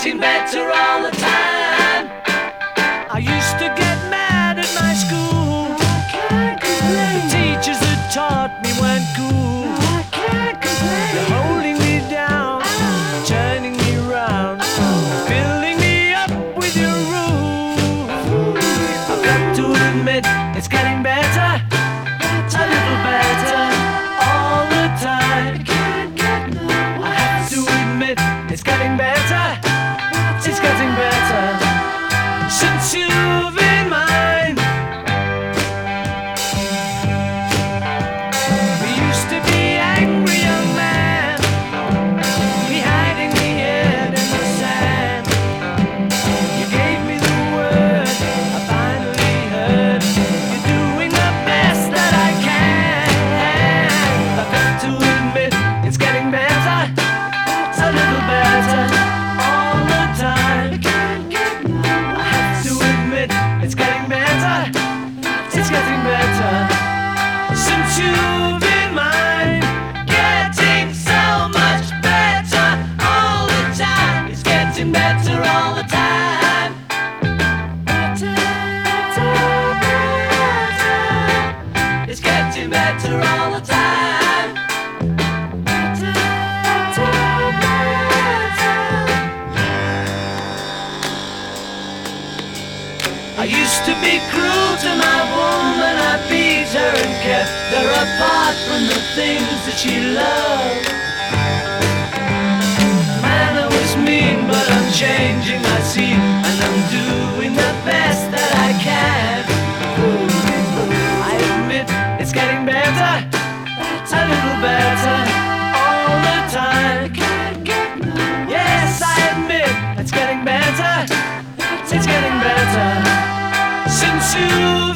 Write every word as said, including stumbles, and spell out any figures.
getting better all the time. I used to get mad at my school. I can't complain. The teachers that taught me weren't cool. I can't complain. They're holding me down, oh. Turning me round, oh. Filling me up with your rule. I've got to admit, it's getting better, better. A little better all the time. I can't get no worse. I have to admit, it's getting better, better. It's getting better since you've been mine. We used to be angry young man, we hiding the head in the sand. You gave me the word, I finally heard. You're doing the best that I can. I've got to admit, it's getting better, a little better all the time. I have to admit, it's getting better, it's getting better since you've been mine. Getting so much better all the time. It's getting better all the time. Better, better, better. It's getting better all the time. Better, better, better. I used to be cruel to my woman. I beat her and kept her apart from the things that she loved. Man, I was mean, but I'm changing my scene, and I'm doing the best that I can. I admit, it's getting better, a little better all the time. Yes, I admit, it's getting better, it's getting better since you